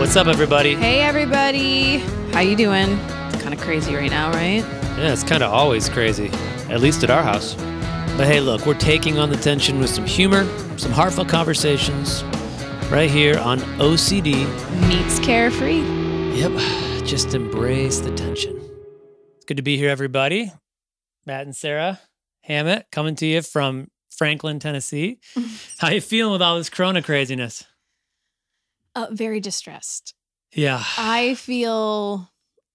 What's up, everybody? Hey, everybody. How you doing? It's kind of crazy right now, right? Yeah, it's kind of always crazy, at least at our house. But hey, look, we're taking on the tension with some humor, some heartfelt conversations, right here on OCD. Meets Carefree. Yep, just embrace the tension. It's good to be here, everybody. Matt and Sarah Hammett coming to you from Franklin, Tennessee. How you feeling with all this Corona craziness? Very distressed. Yeah. I feel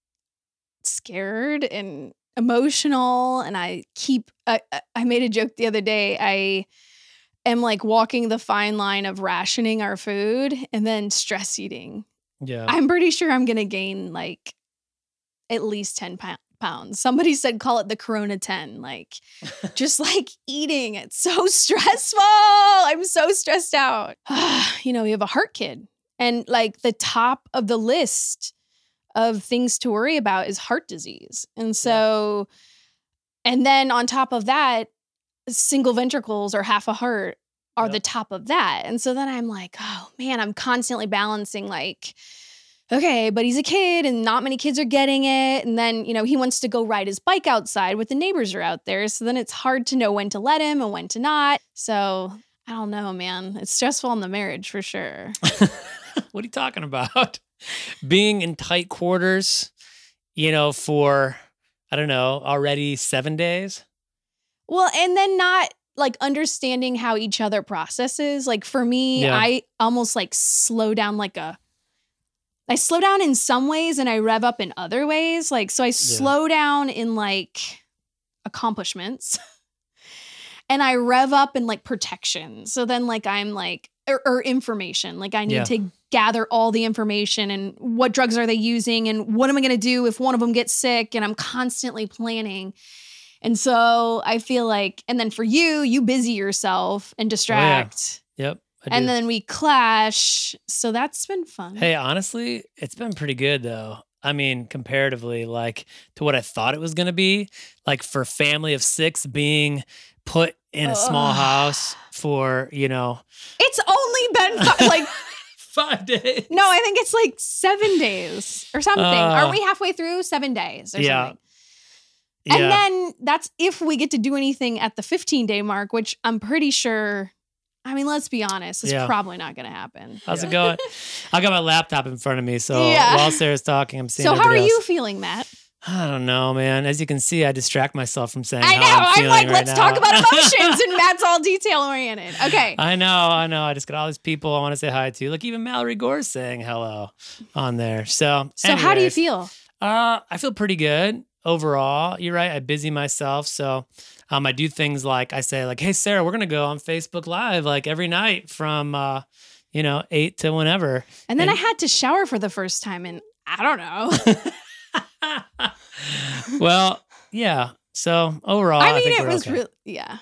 scared and emotional, and I made a joke the other day. I am like walking the fine line of rationing our food and then stress eating. Yeah. I'm pretty sure I'm going to gain like at least 10 pounds. Somebody said call it the Corona 10, like just like eating. It's so stressful. I'm so stressed out. You know, we have a heart kid, and like the top of the list of things to worry about is heart disease. And so, and then on top of that, single ventricles or half a heart are the top of that. And so then I'm like, oh man, I'm constantly balancing like, okay, but he's a kid and not many kids are getting it. And then, you know, he wants to go ride his bike outside with the neighbors are out there. So then it's hard to know when to let him and when to not. So I don't know, man. It's stressful in the marriage for sure. What are you talking about? Being in tight quarters, you know, for, I don't know, already 7 days? Well, and then not like understanding how each other processes. Like for me, I almost like slow down I slow down in some ways and I rev up in other ways. Like, so I slow down in like accomplishments and I rev up in like protection. So then like I'm like, or information, like I need to gather all the information and what drugs are they using and what am I going to do if one of them gets sick, and I'm constantly planning. And so I feel like, and then for you busy yourself and distract. Oh, yeah. Yep. And then we clash. So that's been fun. Hey, honestly, it's been pretty good though. I mean, comparatively, like to what I thought it was going to be, like for family of 6 being put in a small house for, you know. It's only been like 5 days. No, I think it's like 7 days or something. Are we halfway through 7 days or something? And then that's if we get to do anything at the 15-day mark, which I'm pretty sure, I mean, let's be honest, it's probably not going to happen. How's it going? I got my laptop in front of me, so while Sarah's talking, I'm seeing So how are else. you feeling, Matt? I don't know, man. As you can see, I distract myself from saying I know. how I'm feeling like, right let's now. talk about emotions, and Matt's all detail-oriented. Okay. I know. I just got all these people I want to say hi to. Like even Mallory Gore's saying hello on there. So how do you feel? I feel pretty good overall. You're right. I busy myself. So I do things like I say like, hey, Sarah, we're going to go on Facebook Live like every night from, 8 to whenever. And then I had to shower for the first time in, I don't know. Well, yeah. So overall, I think it was okay. really, yeah.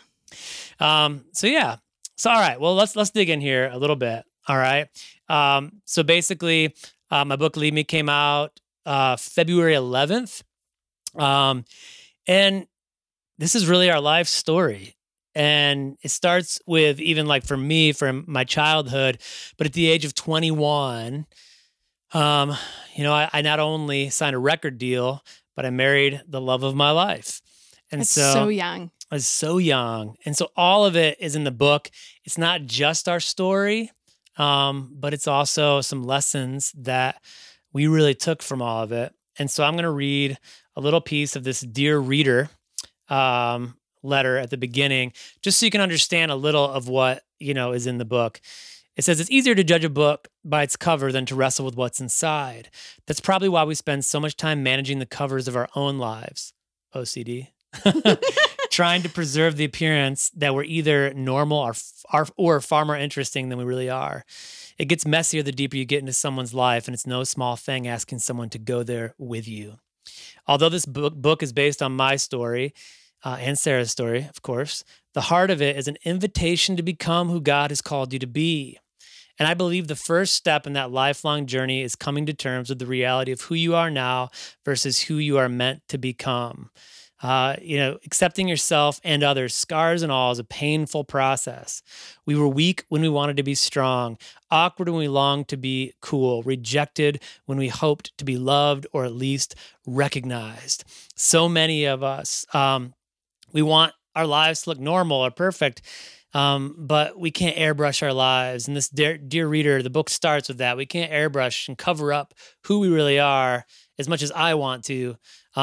So all right. Well, let's dig in here a little bit. All right. So basically, my book Leave Me came out February 11th. And this is really our life story. And it starts with even like for me, from my childhood, but at the age of 21, I not only signed a record deal, but I married the love of my life. And That's so young. I was so young. And so all of it is in the book. It's not just our story, but it's also some lessons that we really took from all of it. And so I'm going to read a little piece of this Dear Reader letter at the beginning, just so you can understand a little of what, is in the book. It says, it's easier to judge a book by its cover than to wrestle with what's inside. That's probably why we spend so much time managing the covers of our own lives. OCD. Trying to preserve the appearance that we're either normal or far more interesting than we really are. It gets messier the deeper you get into someone's life, and it's no small thing asking someone to go there with you. Although this book is based on my story, and Sarah's story, of course, the heart of it is an invitation to become who God has called you to be. And I believe the first step in that lifelong journey is coming to terms with the reality of who you are now versus who you are meant to become. Accepting yourself and others, scars and all, is a painful process. We were weak when we wanted to be strong, awkward when we longed to be cool, rejected when we hoped to be loved or at least recognized. So many of us, we want our lives to look normal or perfect, but we can't airbrush our lives. And this, dear reader, the book starts with that. We can't airbrush and cover up who we really are as much as I want to.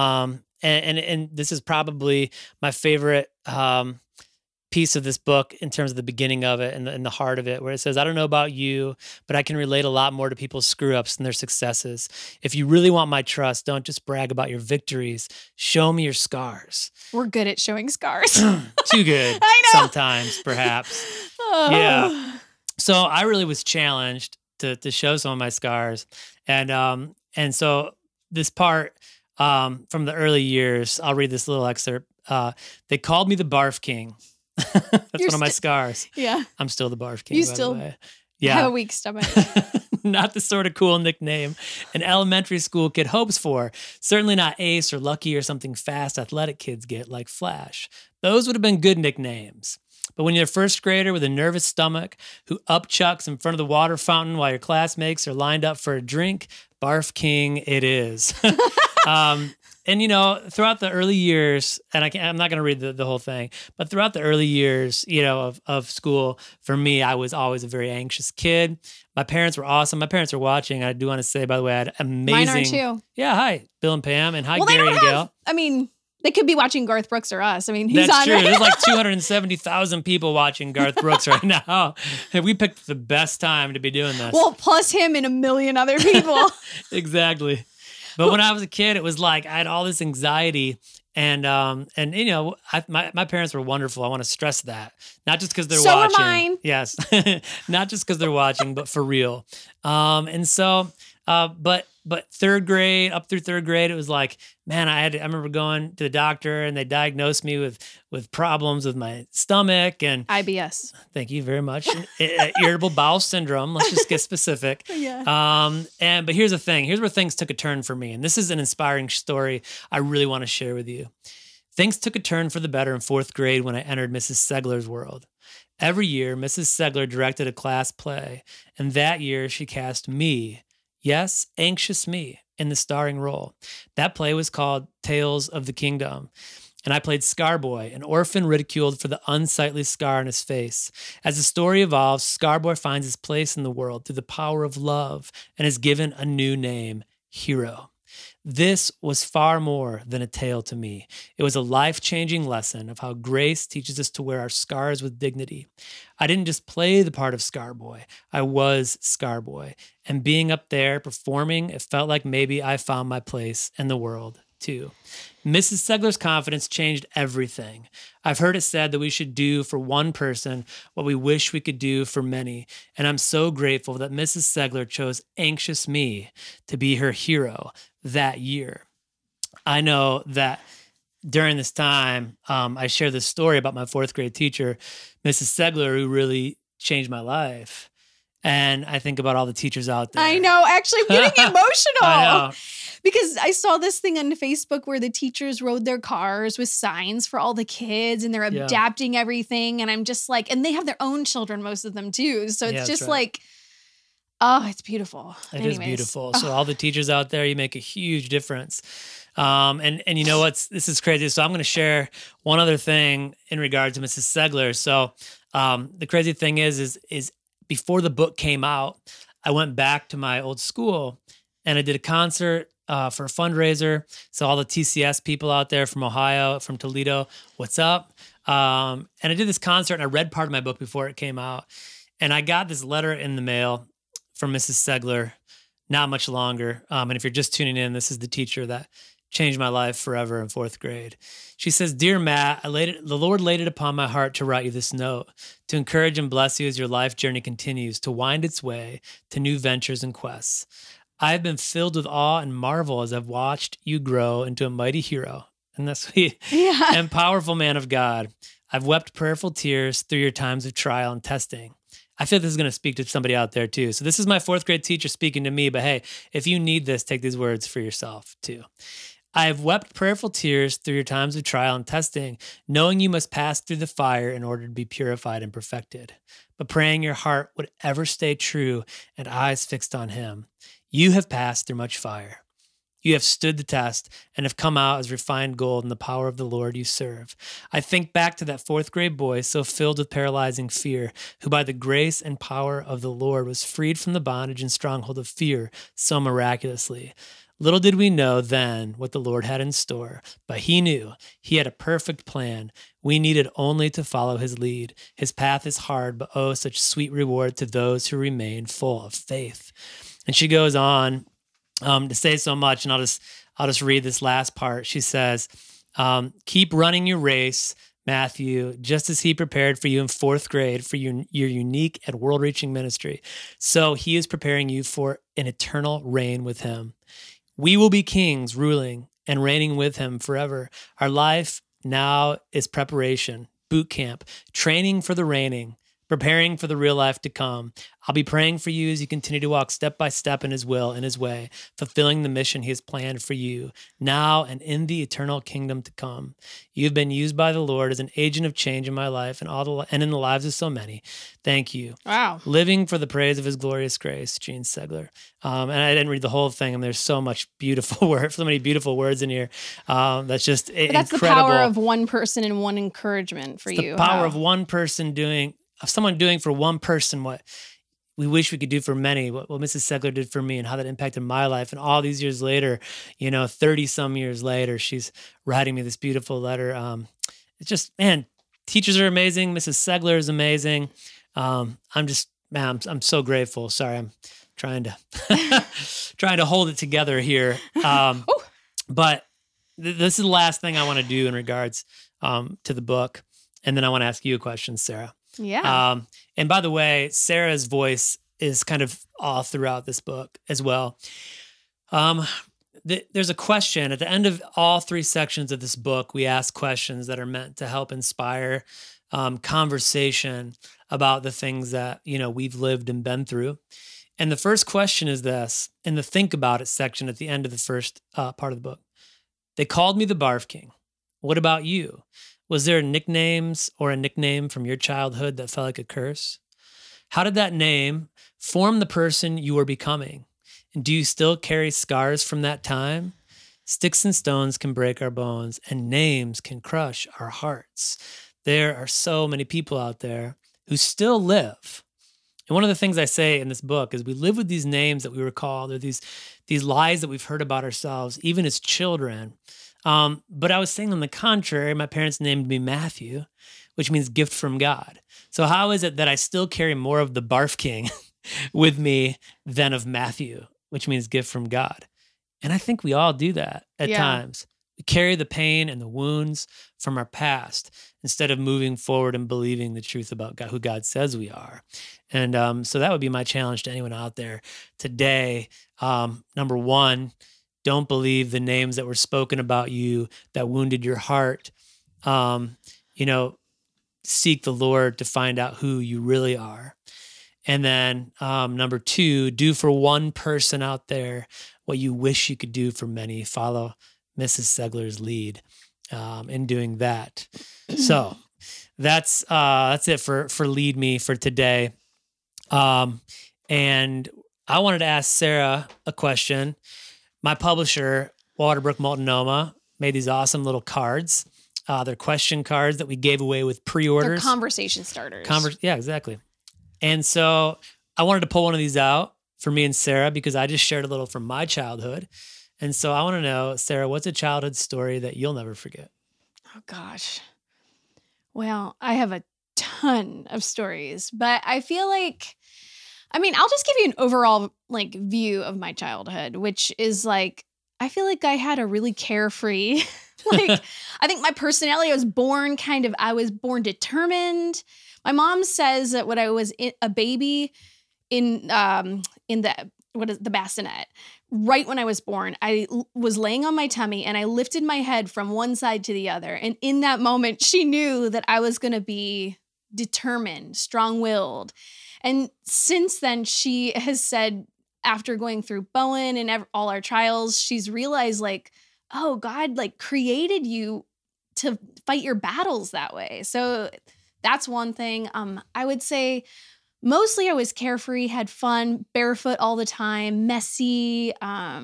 And this is probably my favorite piece of this book in terms of the beginning of it and the heart of it, where it says, I don't know about you, but I can relate a lot more to people's screw-ups than their successes. If you really want my trust, don't just brag about your victories. Show me your scars. We're good at showing scars. Too good. I know. Sometimes, perhaps. Oh. Yeah. So I really was challenged to show some of my scars. And so this part from the early years, I'll read this little excerpt. They called me the Barf King. That's one of my scars. Yeah. I'm still the Barf King. You by still the way. Yeah. have a weak stomach. Not the sort of cool nickname an elementary school kid hopes for. Certainly not Ace or Lucky or something fast athletic kids get like Flash. Those would have been good nicknames. But when you're a first grader with a nervous stomach who upchucks in front of the water fountain while your classmates are lined up for a drink, Barf King it is. And, throughout the early years, and I'm not going to read the whole thing, but throughout the early years, of school, for me, I was always a very anxious kid. My parents were awesome. My parents are watching. I do want to say, by the way, I had amazing. Mine are too. Yeah, hi, Bill and Pam, and hi, Well, Gary and Gail. They could be watching Garth Brooks or us. He's That's on true. right There's now. like 270,000 people watching Garth Brooks right now. And we picked the best time to be doing this. Well, plus him and a million other people. Exactly. But when I was a kid, it was like I had all this anxiety, and my parents were wonderful. I want to stress that, not just because they're So were watching. mine. Yes, not just because they're watching, but for real. But third grade, up through third grade, it was like, man, I remember going to the doctor and they diagnosed me with problems with my stomach and IBS. thank you very much. Irritable bowel syndrome. Let's just get specific. Yeah. But here's the thing. Here's where things took a turn for me. And this is an inspiring story I really want to share with you. Things took a turn for the better in fourth grade when I entered Mrs. Segler's world. Every year, Mrs. Segler directed a class play. And that year, she cast me, yes, anxious me, in the starring role. That play was called Tales of the Kingdom. And I played Scarboy, an orphan ridiculed for the unsightly scar on his face. As the story evolves, Scarboy finds his place in the world through the power of love and is given a new name, Hero. This was far more than a tale to me. It was a life-changing lesson of how grace teaches us to wear our scars with dignity. I didn't just play the part of Scarboy. I was Scarboy. And being up there performing, it felt like maybe I found my place in the world, too. Mrs. Segler's confidence changed everything. I've heard it said that we should do for one person what we wish we could do for many. And I'm so grateful that Mrs. Segler chose anxious me to be her hero that year. I know that during this time, I share this story about my fourth grade teacher, Mrs. Segler, who really changed my life. And I think about all the teachers out there. I know. Actually, I'm getting emotional. I know. Because I saw this thing on Facebook where the teachers rode their cars with signs for all the kids and they're adapting everything. And I'm just like, and they have their own children, most of them too. So it's just like, oh, it's beautiful. It is beautiful. So all the teachers out there, you make a huge difference. And you know what? This is crazy. So I'm going to share one other thing in regard to Mrs. Segler. So the crazy thing is before the book came out, I went back to my old school and I did a concert for a fundraiser. So all the TCS people out there from Ohio, from Toledo, what's up? And I did this concert and I read part of my book before it came out. And I got this letter in the mail from Mrs. Segler not much longer. And if you're just tuning in, this is the teacher that changed my life forever in fourth grade. She says, "Dear Matt, the Lord laid it upon my heart to write you this note, to encourage and bless you as your life journey continues to wind its way to new ventures and quests. I have been filled with awe and marvel as I've watched you grow into a mighty hero." And that's sweet. Yeah. "And powerful man of God. I've wept prayerful tears through your times of trial and testing." I feel this is going to speak to somebody out there too. So this is my fourth grade teacher speaking to me, but hey, if you need this, take these words for yourself too. I have wept prayerful tears through your times of trial and testing, knowing you must pass through the fire in order to be purified and perfected, but praying your heart would ever stay true and eyes fixed on him. You have passed through much fire. You have stood the test and have come out as refined gold in the power of the Lord you serve. I think back to that fourth grade boy so filled with paralyzing fear, who by the grace and power of the Lord was freed from the bondage and stronghold of fear so miraculously. Little did we know then what the Lord had in store, but he knew he had a perfect plan. We needed only to follow his lead. His path is hard, but oh, such sweet reward to those who remain full of faith. And she goes on to say so much, and I'll just read this last part. She says, keep running your race, Matthew, just as he prepared for you in fourth grade for your unique and world-reaching ministry. So he is preparing you for an eternal reign with him. We will be kings, ruling and reigning with him forever. Our life now is preparation, boot camp, training for the reigning, preparing for the real life to come. I'll be praying for you as you continue to walk step by step in his will, in his way, fulfilling the mission he has planned for you now and in the eternal kingdom to come. You've been used by the Lord as an agent of change in my life and in the lives of so many. Thank you. Wow. Living for the praise of his glorious grace, Gene Segler. And I didn't read the whole thing, and there's so much beautiful words, so many beautiful words in here. That's just incredible. That's the power of one person and one encouragement for it's you. The power of one person of someone doing for one person what we wish we could do for many, what Mrs. Segler did for me and how that impacted my life. And all these years later, 30 some years later, she's writing me this beautiful letter. It's just, man, teachers are amazing. Mrs. Segler is amazing. I'm so grateful. Sorry, I'm trying to hold it together here. But this is the last thing I want to do in regards to the book. And then I want to ask you a question, Sarah. Yeah. And by the way, Sarah's voice is kind of all throughout this book as well. There's a question at the end of all three sections of this book. We ask questions that are meant to help inspire conversation about the things that, we've lived and been through. And the first question is this, in the think about it section at the end of the first part of the book. They called me the Barf King. What about you? Was there nicknames or a nickname from your childhood that felt like a curse? How did that name form the person you were becoming? And do you still carry scars from that time? Sticks and stones can break our bones, and names can crush our hearts. There are so many people out there who still live. And one of the things I say in this book is we live with these names that we were called, or these lies that we've heard about ourselves, even as children. But I was saying on the contrary, my parents named me Matthew, which means gift from God. So how is it that I still carry more of the Barf King with me than of Matthew, which means gift from God? And I think we all do that at times. We carry the pain and the wounds from our past instead of moving forward and believing the truth about God, who God says we are. And so that would be my challenge to anyone out there today. Number one, don't believe the names that were spoken about you that wounded your heart. Seek the Lord to find out who you really are. And then number two, do for one person out there what you wish you could do for many. Follow Mrs. Segler's lead in doing that. So that's it for Lead Me for today. And I wanted to ask Sarah a question. My publisher, Waterbrook Multnomah, made these awesome little cards. They're question cards that we gave away with pre-orders. They're conversation starters. Yeah, exactly. And so I wanted to pull one of these out for me and Sarah because I just shared a little from my childhood. And so I want to know, Sarah, what's a childhood story that you'll never forget? Oh, gosh. Well, I have a ton of stories, but I feel like, I'll just give you an overall view of my childhood, which is I feel like I had a really carefree, I think my personality, I was born determined. My mom says that when I was a baby in the bassinet, right when I was born, I was laying on my tummy and I lifted my head from one side to the other. And in that moment, she knew that I was going to be determined, strong-willed. And since then, she has said, after going through Bowen and all our trials, she's realized oh, God like created you to fight your battles that way. So that's one thing. I would say mostly I was carefree, had fun, barefoot all the time, messy.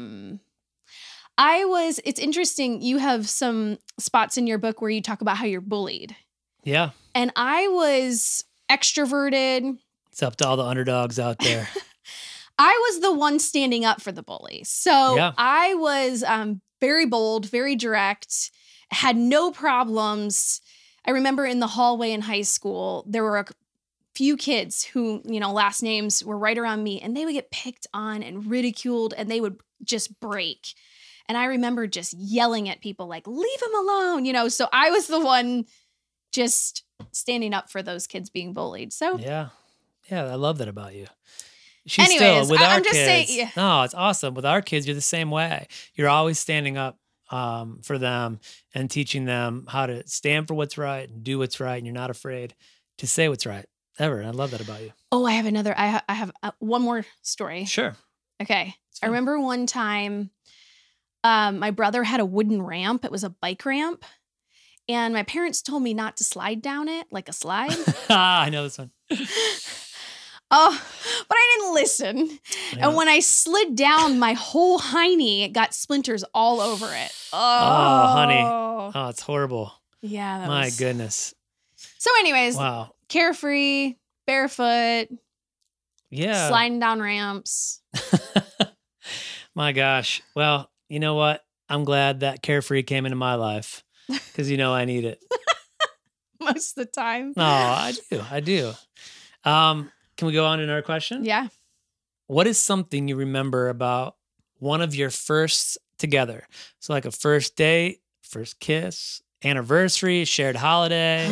It's interesting. You have some spots in your book where you talk about how you're bullied. Yeah. And I was extroverted. It's up to all the underdogs out there. I was the one standing up for the bully. So Yeah. I was very bold, very direct, had no problems. I remember in the hallway in high school, there were a few kids who, last names were right around me, and they would get picked on and ridiculed, and they would just break. And I remember just yelling at people like, leave him alone, so I was the one just standing up for those kids being bullied. So yeah, I love that about you. Anyways, still with our I'm just kids. saying, yeah. No, it's awesome. With our kids, you're the same way. You're always standing up for them and teaching them how to stand for what's right and do what's right, and you're not afraid to say what's right ever. And I love that about you. Oh, I have another. I have one more story. Sure. Okay. I remember one time, my brother had a wooden ramp. It was a bike ramp. And my parents told me not to slide down it like a slide. I know this one. Oh, but I didn't listen. Yeah. And when I slid down, my whole hiney got splinters all over it. Oh, honey. Oh, it's horrible. Yeah. My goodness. So anyways, Wow. Carefree, barefoot, Yeah. sliding down ramps. My gosh. Well, you know what? I'm glad that Carefree came into my life because I need it. Most of the time. No, I do. Can we go on to another question? Yeah. What is something you remember about one of your firsts together? So like a first date, first kiss, anniversary, shared holiday.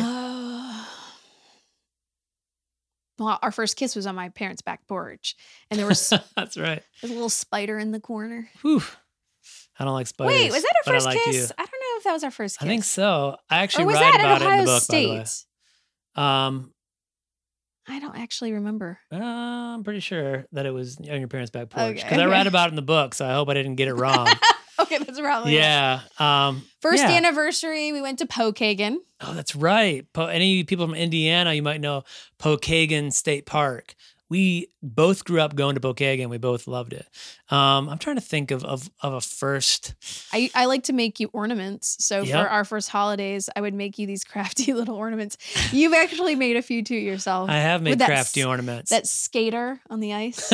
Well, our first kiss was on my parents' back porch, and there was That's right. a little spider in the corner. Whew. I don't like spiders. Wait, was that our but first I like kiss? you. I don't know if that was our first kiss. I think so. I actually Or was write that about at it Ohio in the book, State? by the way. I don't actually remember. I'm pretty sure that it was on your parents' back porch because Okay. I read about it in the book, so I hope I didn't get it wrong. Okay, that's probably it. Yeah. First yeah. anniversary, we went to Pokagon. Oh, that's right. Any people from Indiana, you might know Pokagon State Park. We both grew up going to Pokagon. We both loved it. I'm trying to think of a first. I like to make you ornaments. So Yep. for our first holidays, I would make you these crafty little ornaments. You've actually made a few too yourself. I have made With that crafty ornaments. That skater on the ice.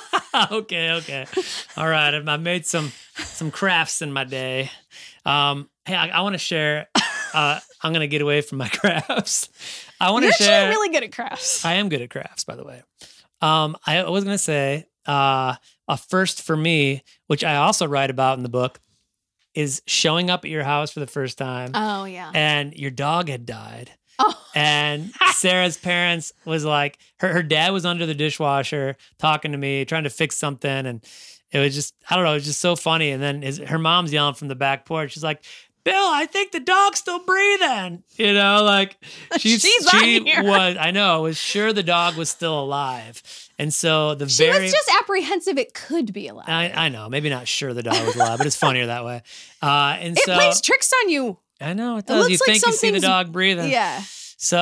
Okay. All right. I've made some crafts in my day. Hey, I want to share. I'm going to get away from my crafts. I want to You're share. actually really good at crafts. I am good at crafts, by the way. I was going to say a first for me, which I also write about in the book, is showing up at your house for the first time. Oh, yeah. And your dog had died. Oh. And Sarah's parents was like, her dad was under the dishwasher talking to me, trying to fix something. And it was just, I don't know, it was just so funny. And then her mom's yelling from the back porch. She's like, Bill, I think the dog's still breathing. Like She's on here. was sure the dog was still alive. And so She was just apprehensive it could be alive. I know, maybe not sure the dog was alive, but it's funnier that way. And It so plays tricks on you. I know it does. looks You like think you see the something's- dog breathing. Yeah. So,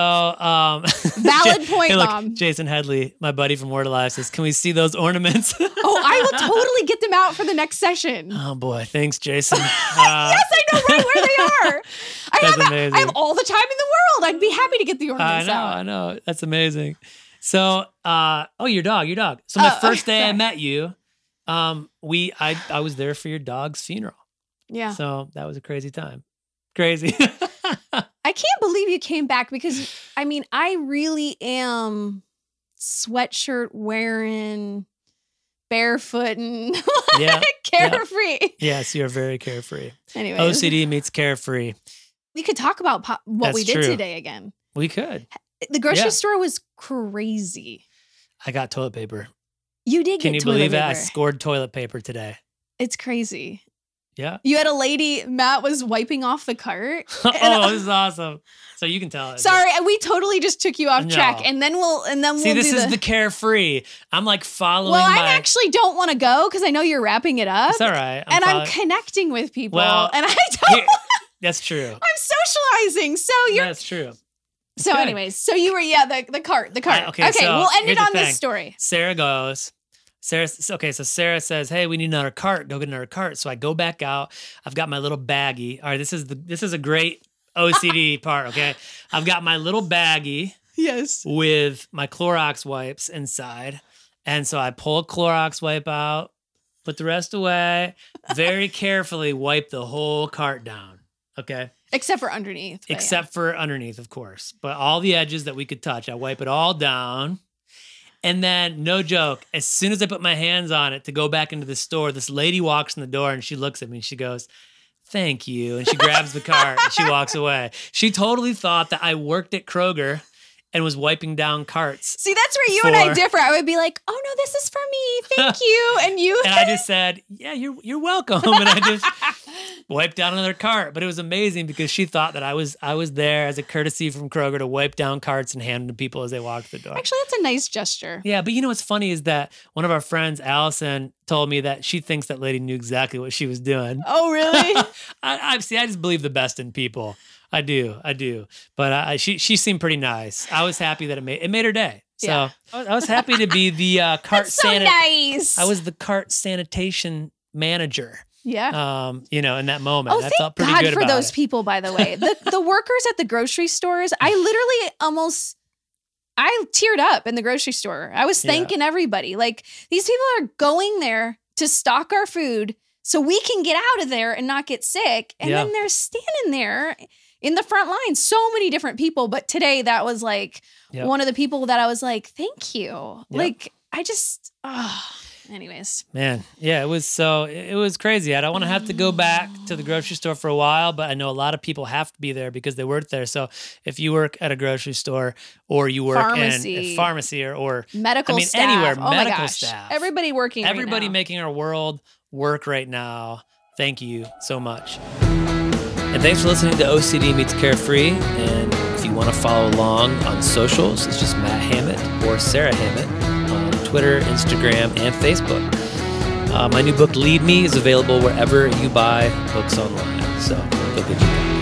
Valid point, hey, look, Mom. Jason Headley, my buddy from Word Alive, says, "Can we see those ornaments?" Oh, I will totally get them out for the next session. Oh boy, thanks, Jason. Yes, I know right where they are. That's amazing. I have all the time in the world. I'd be happy to get the ornaments out. I know. That's amazing. So, your dog. So my first day I sorry. met you, I was there for your dog's funeral. Yeah. So that was a crazy time. Crazy. I can't believe you came back because, I really am sweatshirt wearing, barefooting, Yeah. carefree. Yes, you're very carefree. Anyways, OCD meets carefree. we could talk about what That's we did true. today again. We could. The grocery Yeah. store was crazy. I got toilet paper. You did Can get you toilet believe it? I paper. scored toilet paper today. It's crazy. Yeah. You had a lady, Matt was wiping off the cart. Oh, this is awesome. So you can tell it. Sorry, we totally just took you off track, No. and then we'll See, this is the carefree. I'm like following. Well, I my... actually don't want to go because I know you're wrapping it up. It's all right. I'm connecting with people, Well, and I don't. That's true. I'm socializing, so you're. That's true. So, good. anyways, so you were the cart. Okay, so we'll end here's it on the this thing. story. So Sarah says, "Hey, we need another cart. Go get another cart." So I go back out. I've got my little baggie. All right, this is a great OCD part. Okay, I've got my little baggie Yes. with my Clorox wipes inside, and so I pull a Clorox wipe out, put the rest away, very carefully wipe the whole cart down. Okay. Except for underneath. but Except for underneath, of course. But all the edges that we could touch, I wipe it all down. And then, no joke, as soon as I put my hands on it to go back into the store, this lady walks in the door and she looks at me and she goes, "Thank you." And she grabs the cart and she walks away. She totally thought that I worked at Kroger and was wiping down carts. See, that's where you and I differ. I would be like, "Oh no, this is for me. Thank you." And you And I just said, "Yeah, you're welcome." And I just wiped down another cart. But it was amazing because she thought that I was there as a courtesy from Kroger to wipe down carts and hand them to people as they walked the door. Actually, that's a nice gesture. Yeah, but you know what's funny is that one of our friends, Allison, told me that she thinks that lady knew exactly what she was doing. Oh, really? I just believe the best in people. I do. But she seemed pretty nice. I was happy that it made her day. So Yeah. I was happy to be the cart That's so nice. I was the cart sanitation manager. Yeah. In that moment. Oh, I thank felt pretty God good for about those it. people, by the way. The workers at the grocery stores, I literally I teared up in the grocery store. I was thanking everybody. Like, these people are going there to stock our food so we can get out of there and not get sick. And then they're standing there in the front line. So many different people. But today that was like one of the people that I was like, thank you. Yep. Like, I just, anyways. Man, yeah, it was crazy. I don't want to have to go back to the grocery store for a while, but I know a lot of people have to be there because they work there. So if you work at a grocery store or you work in a pharmacy or medical staff. anywhere, Oh medical my gosh. staff. Everybody working right Everybody now. making our world work right now. Thank you so much. And thanks for listening to OCD Meets Carefree. And if you want to follow along on socials, it's just Matt Hammett or Sarah Hammett on Twitter, Instagram, and Facebook. My new book, Lead Me, is available wherever you buy books online. So go get your copy.